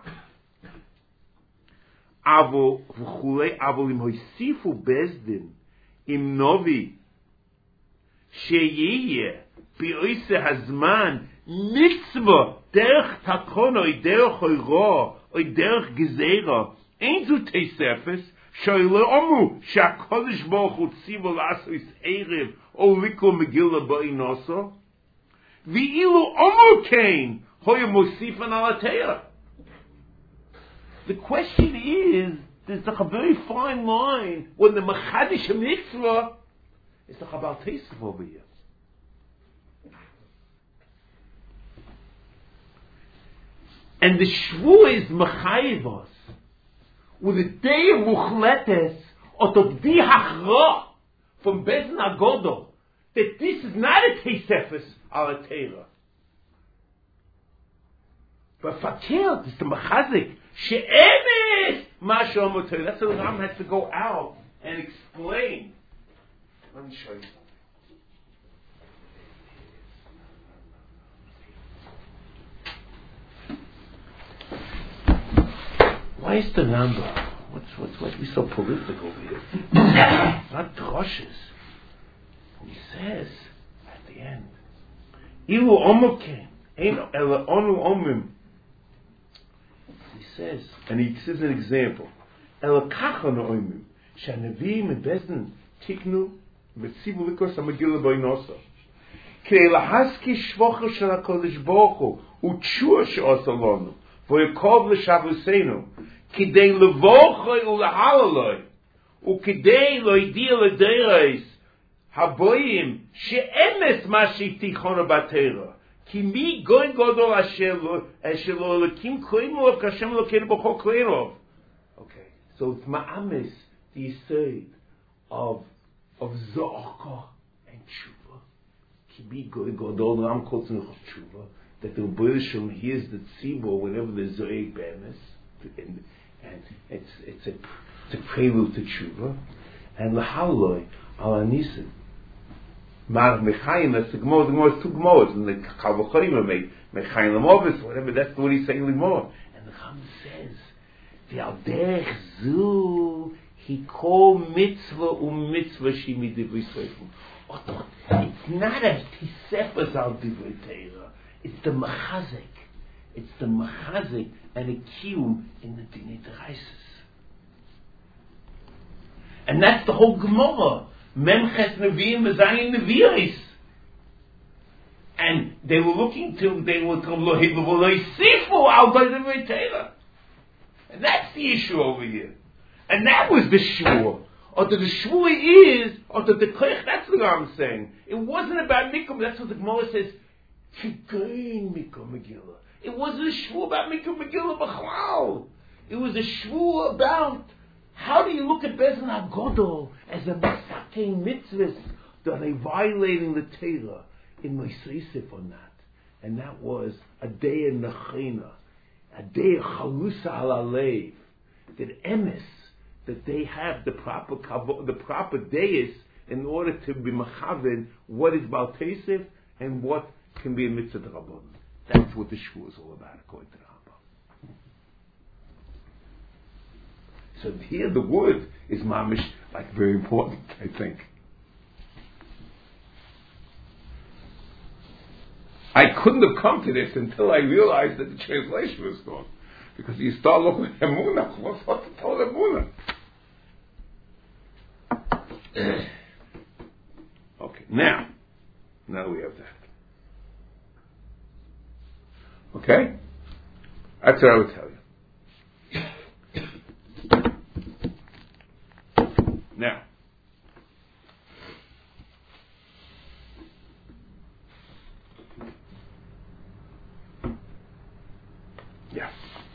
avo v'chulei avo im hoisifu bezdin im novi sheyeh bi'oise hazman mitzvah derech takon oy derech oyro oy derech gezera ein zu teisefes shoyle omu sha'kodesh baruch hu tzivo la'asos erev o likol megillah ba'inoso V'ilu omu kain hoya mosifan alateya. The question is, there's a very fine line when the machadish mitzvah is the chabal teisif over here. And the shvu is machayivos with a day of muchletes otov di hachra from Beis Hagadol that this is not a teisefes ala teira. But fakir is the machazik she'emes masha omoter. That's why the Ram has to go out and explain. Let me show you something. Why is the number? What's what's what's we so prolific over here? Not droshes. He says at the end, Ilu omokim, ein ela onu omim. He says, and he gives an example. Ela kachon omim, shanavim bezdin tiknu metzivu likos hamagila boinosa. Kei lahaski shvocha shel hakodesh baruch hu utshua she'osa lonu v'yakov l'shavusenu kidei levochoi u'lahalaloi u'kidei loidia l'deirais Haboyim she'emes ma she'tichonu b'Torah ki mi goy godol asher lo elokim koimov kashem lokeinu b'chol koimov. Okay, so it's ma'amis the yesod of of zo'aka and tshuva. Ki mi goy godol ram kotzin tshuva that the Rebbe Shalom hears the tzibur whenever there's zo'eg be'emes, and and it's it's a it's a prelude to tshuva, and lahaloi ala nisim. Mar Mechayim, that's the Gemara, the Gemara is two Gemaras, and the Kalvachoyim made Mechayim Lamovis, whatever, that's what he's saying anymore. And the Chum says, the Alderech Zu, he called mitzvah um mitzvah shimi divrei soifim. It's not a Tisefas al divrei Teira, it's the Machazik. It's the Machazik and a Kiyum in the Dinei Deraisis. And that's the whole Gemara. Memches Nevi'im V'zayin Nevi'is. And they were looking to, they were Sifu al Torah. And that's the issue over here. And that was the shvur. Or the shvur is, or the koich, that's what I'm saying. It wasn't about Mikra, that's what the Gemara says, Kigain Mikra Megillah. It wasn't a shvur about Mikra Megillah B'chlal. It was a shvur about, how do you look at Bezin HaGodol as a Masakein mitzvahs? Are they violating the Torah? In my Seisif on that. And that was a day in Nechina, a day of Chalusa al Alev, that emes, that they have the proper the proper deis in order to be mechaven what is Baal Teisif and what can be a mitzvah d'Rabbanan. That's what the shvur is all about, according to the Rambam. So here the word is mamish, like very important, I think. I couldn't have come to this until I realized that the translation was wrong. Because you start looking at Emunah, what's what to tell Emunah? Okay, now, now we have that. Okay? That's what I would tell you. Now, yeah.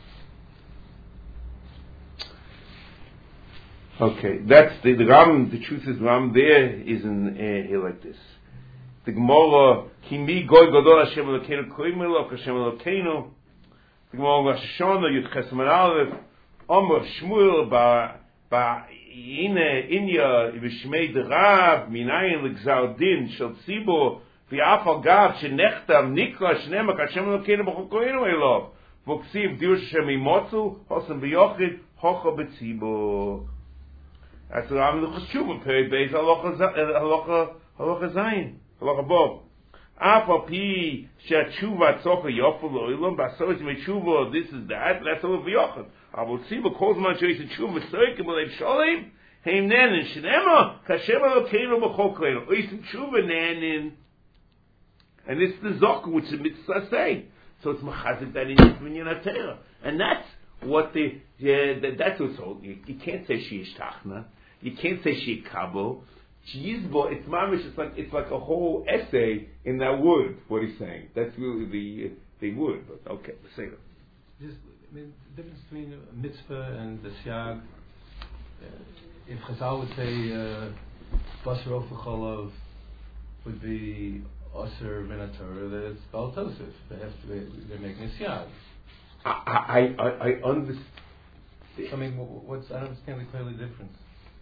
Okay, that's the, the Ram. The truth is, Ram there is in uh, here like this. The Gemara, Kimi Goy Gadol Hashem Elokeinu Koimelo Hashem Elokeinu. The Gemara Rosh Hashanah Yud Ches Amud Aleph Amar Shmuel Ba Ba Ine Inya V'Shmei Derav Minayin L'Gzar Din Shel Tzibur V'Af Al Gav Shenechtam Nikra Shnemak Hashem Elokeinu B'Chol Koinu Elov V'Ksiv Dirush Hashem Imotzu Hosam B'Yochid Hocha B'Tzibur. That's the Ram Luchas Tshuva period based Halacha Halacha Halacha Zayin Halacha Bob. Afa Pi Shatshuva Tzocha Yofel Oilam Basois Mechuva. This is that. That's all B'Yochid. Avol Tzibur calls man Joyce Tshuva Tzorkim B'Lev Sholem Heim Nanin Shnema Kashem Elokeinu B'Chol Koinu Oisim Tshuva Nanin. And it's the Zoka which the mitzvah say. So it's machazik that in Minyan HaTorah. And that's what the, yeah, that, that's what's told. You, you can't say she ishtachna. You can't say she kabel. Yizbo, it's mamish, it's like, it's like a whole essay in that word, what he's saying. That's really the, the word, but okay, let's say that. Just, I mean, the difference between a mitzvah and the siag, uh, if Chazal would say, uh, basar ofacholov would be Osir Minatorah, that it's Baal Tosef. They have to be, they're making a siag. I I I, I understand. I mean, what's I don't understand the clearly difference.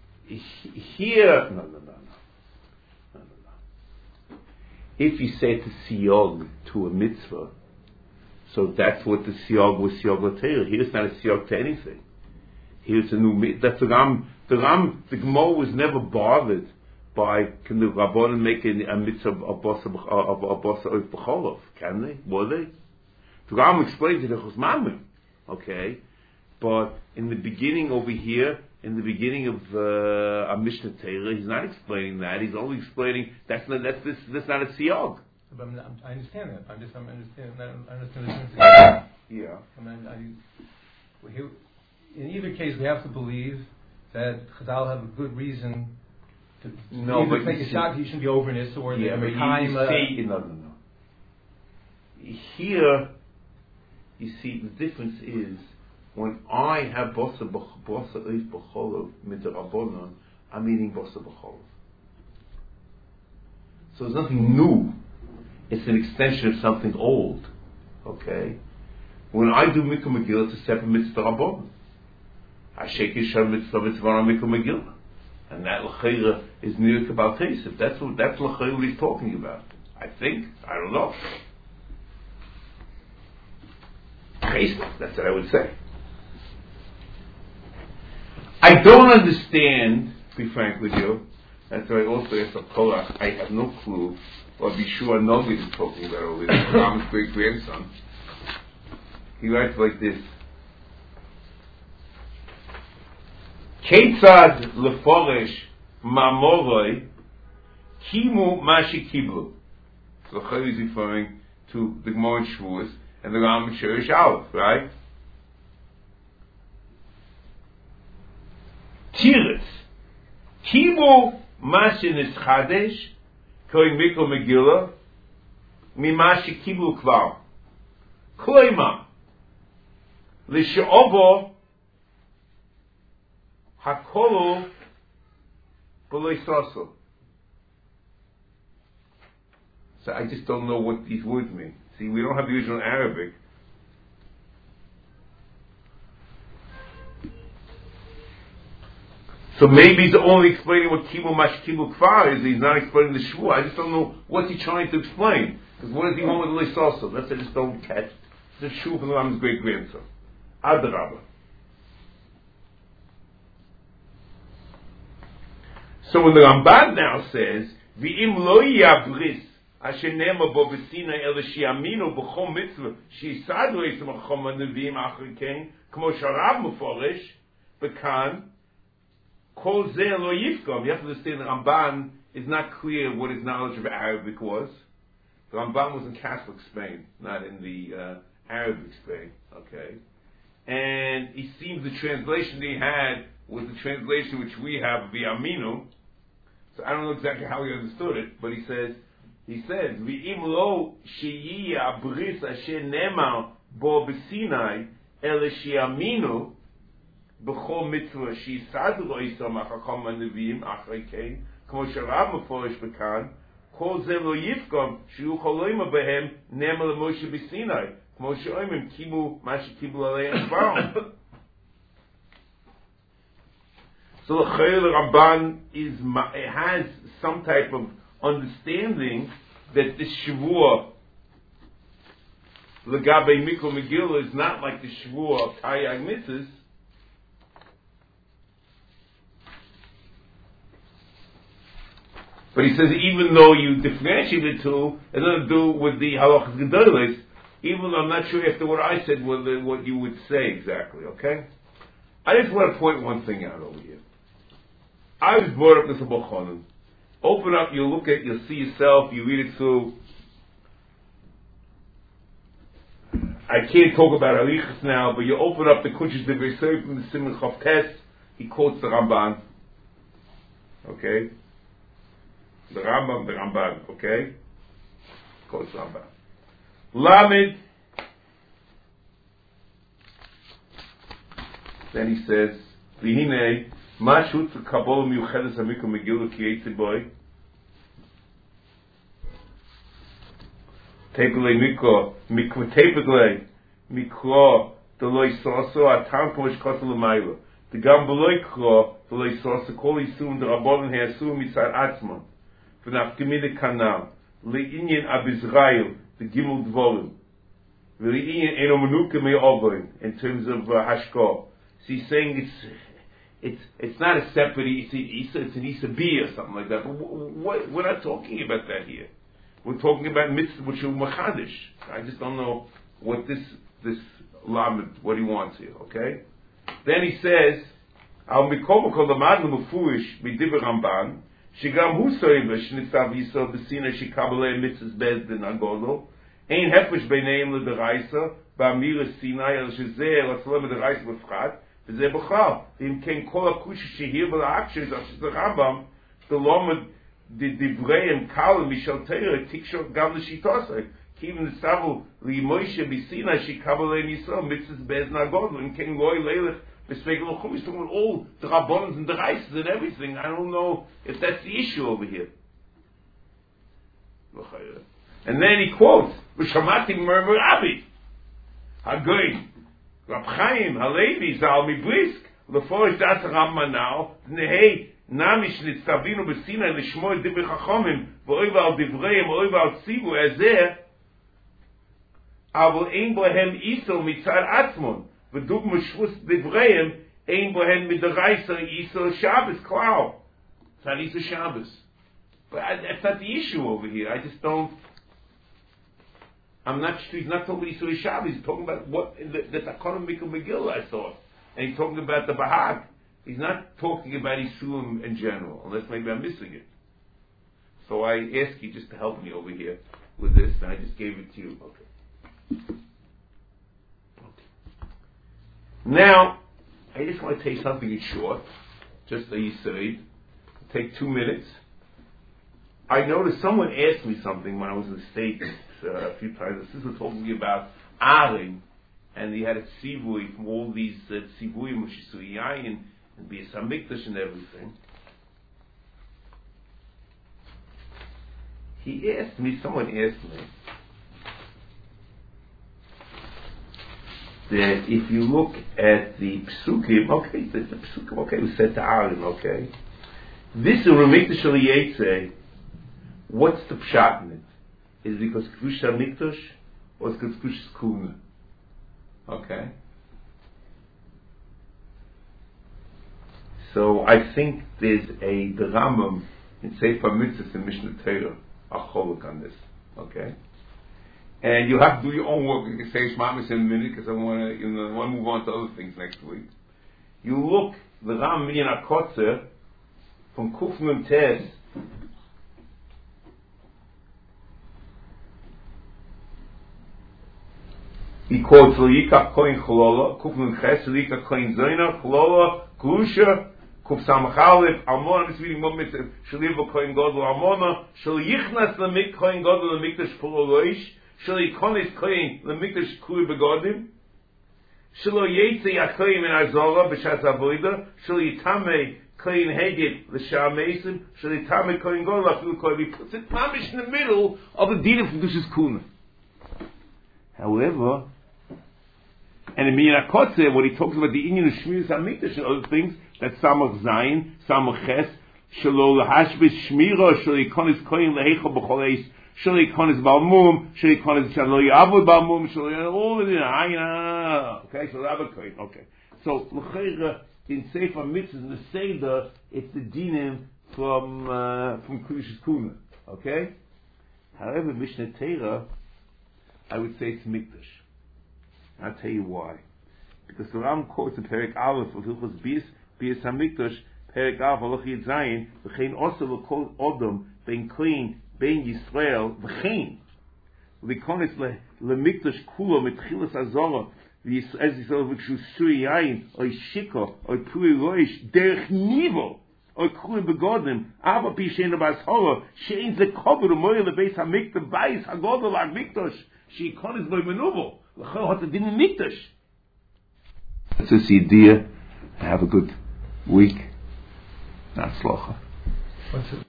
Here, no, no, no, no, no, no, no. If you say to siyog to a mitzvah, so that's what the siyog was siyog l'teir. Here it's not a siyog to anything. Here it's a new mitzvah. That's the Ram. The Ram. The Gemara was never bothered by can the Rabbanan make a, a mitzvah of bosa of a bosa of b'cholov? Can they? Were they? The Ram explains it as mamim, okay, but in the beginning over here, in the beginning of uh, a Mishnah Torah, he's not explaining that. He's only explaining that's not that's this that's not a siyog. But I'm, I'm, I understand that. I'm just I'm understand I understand the difference. Yeah. I mean, I, well, here, in either case, we have to believe that Chazal have a good reason to no, either but make a shot. He shouldn't be over this, or yeah, the but time. You, you see, no, no, no. Here. You see, the difference is when I have bosa bosa oif b'cholov midrabanan, I'm eating bosa b'cholov. So it's nothing new. It's an extension of something old. Okay. When I do mikra megillah, it's a separate mitzvah rabbanan. I shake yishar mitzvah mitzvah mikra megillah, and that l'chayra is near kabal teisif. That's what that's l'chayra what he's talking about. I think. I don't know. That's what I would say. I don't understand, to be frank with you. That's why I also asked of Korach. I have no clue what Yeshua Novi is talking about over there. Ram's great grandson. He writes like this: Ketzad leforesh mamoroi kimu mashi kiblu. So Chayil is referring to the Gemara in Shavuos and the Ram in Shirish Aleph, right? Tiritz kimu mashi nischadesh koin mikro megillah mimashi kiblu kvar kloima lishobo hakolu b'loisaso. So I just don't know what these words mean. See, we don't have the original Arabic. So maybe he's only explaining what kibu mash kibu kfar is. He's not explaining the shvua. I just don't know what's he trying to explain. Because what does he want with leisaso? That's I just don't catch. It's a shvua from the Rambam's great grandson. Adarabah. So when the Ramban now says, "V'im lo yabris asher nema bo b'sina el shiaminu b'chom mitzvah sheisadu esem achom neviim achriken kmo sharav muforish b'kan kol zeh lo yifkom." You have to understand the Ramban is not clear what his knowledge of Arabic was. The Ramban was in Catholic Spain, not in the uh, Arabic Spain. Okay, and it seems the translation they had was the translation which we have v'aminu. So I don't know exactly how he understood it, but he says, he says, "V'im lo sheyiya bris asher nemar bo b'sinai el she'aminu b'chol mitzvah she'isadu lo'isam achacham ha'neviim achrei kein kmo sharav meforish b'kan kol zeh lo yifkom she'yu choloima behem nemar leMoshe b'sinai kmo she'oimim kimu ma she'kiblu aleihem baum." So the Chayil Ramban is it has some type of understanding that the Shavua Legabe Mikro Megillah is not like the Shavua of Tayag Mitzvahs. But he says even though you differentiate the two, it doesn't do with the Halachas Gedolos, even though I'm not sure after what I said what, what you would say exactly, okay? I just want to point one thing out over here. I was brought up this Bochanan. Open up, you'll look at, you'll see yourself, you read it through. I can't talk about Arichas now, but you open up the Kuchis de Versei from the Siman Chav Tes, he quotes the Ramban. Okay? The Rambam, the Ramban, okay? Quotes Ramban. Lamed. Then he says, V'hinei, Mashut Kabbalah Miuchedes Amiku Megillah Ki Eitzi Boy Tepegle Mikro Mikro Tepegle Mikro Deloi Soso Atam Kosh Kotel Mayla the Gam Beloi Kro Deloi Soso Kol Yisum the Rabbanon He'asum Mitzad Atzman V'naf Gemide Kanal Le'inyin Abizrael the Gimel Dvorim V'le'inyin Eno Menuke Me'ovoin in terms of uh, Hashko. So he's saying it's It's it's not a separate it's, Isa, it's an Isa B or something like that. But what, we're not talking about that here. We're talking about mitzvah which are machadish. I just don't know what this this lamed what he wants here. Okay. Then he says, "Al mikol kol lamad mufurish midiver Ramban shigam hu soiva shnitzav yisod b'sina shikabalei mitzvahs bezdin agodo ein hefesh beineim l'deraisa ba'amira Sinai el shezeh el atzlem l'deraisa b'fchat." זה בכלל, אם כן כל הקושי שהיא ולאקשי, זה שזה רמב"ם, זה לא דבריהם קל משלטר, תקשור גם לשיטוסי, כי אם נסבו לימוישה בסיני שיקבל להם ישראל, מצווה באזן הגודל, אם כן לא ילך בספק לחום, he's talking about all the Rabbonans and the Reises and everything. I don't know if that's the issue over here. And then he quotes, V'shamati murmur Abi, Hagoy, Rab Chaim Halevi Zal Mibrisk Leforish Das Rambam now Nehei Namish Nitzavinu B'Sinai Lishmoy Divrei Chachomim V'Oiva Al Divreim V'Oiva Al Tzivu Ezeh Avol Ein Bohem Isol Mitzad Atzmon V'Dug Meshvus Divreim Ein Bohem Midaraisa Isol Shabbos Klau. It's not Isol Shabbos, but I, that's not the issue over here. I just don't. I'm not sure, he's not talking about Yisrael Shabbos, he's talking about what, in the, the Takonim Mikul Megillah I saw. And he's talking about the Bahag. He's not talking about Isurim in general, unless maybe I'm missing it. So I ask you just to help me over here with this, and I just gave it to you. Okay. Okay. Now, I just want to tell you something in short, just a Yisrael. Take two minutes. I noticed someone asked me something when I was in the States uh, a few times. This was talking to me about Arim, and he had a tzivui from all these uh, tzivui, Moshisui Yayin, and Beis HaMikdash and everything. He asked me, someone asked me, that if you look at the Psukim, okay, the, the Psukim, okay, we said to Aaron, okay, this is Ramikdash Eliyetze, what's the pshat in it? Is it because Kedush HaMikdash, or is it because Kedush Kuna? Okay. So I think there's a the Rambam in Sefer Mitzvahs in Mishnah Torah, a cholok on this, okay? And you'll have to do your own work. You can say Shema in a minute because I want to, you know, I want to move on to other things next week. You look the Ram Minyan HaKotzer from Kuf Mem Tes. He quotes L'yikach Kohen Cholola, Kuf Mem Ches, L'yikach Kohen Zoyna, Cholola, Grusha, Kuf Samach Aleph, Almona. I'm just reading one mitzvah. Shaliv Kohen Gadol Almona, Shal Yichnas L'mik Kohen Gadol L'mikdash Puloloish. Shali konis koyin lemikdash kuri begodim. Shalo yetze yakoyim in azora b'shas avoida. Shali yitame koyin heged l'shamesim. Shali yitame koyin gadol afilu koyin. He puts it mamish in the middle of the din of kedushas kuna. However, and in Minyan HaKotzer, when he talks about the Inyan of Shmiras HaMikdash and other things, that's Samach Zayin, Samach Ches, Shalo lahashbis shmira, Shali konis koyin lehecha b'choleis. Shali konis balmum, shali konis shali avod balmum, shali all of it. Okay, so Rabbi Kohen. Okay, so l'chayra in Sefer Mitzvahs in the Seder, it's the dinim from uh, from Kedushas Kuna. Okay, however, Mishnah Torah, I would say it's Mikdash. I'll tell you why. Because the Ram quotes in Perek Aleph of Hilchos Bias Bias Hamikdash, Perek Aleph Halach Yud Zayin, v'chein also l'kol Odom bein clean. Bein Yisrael v'chein l'konis lemikdash kulo mitchilas azora v'yisrael Yisrael v'kshu suri yayin oy shiko oy puri roish derech nivo oy kuli begodim ava pi shein b'ashora shein zekobed u'moy lebeis hamikdash b'ayis hagodol ha'mikdash she'ikonis loy menuvo l'chol hot adin mikdash. That's this idea. Have a good week. Not slocha.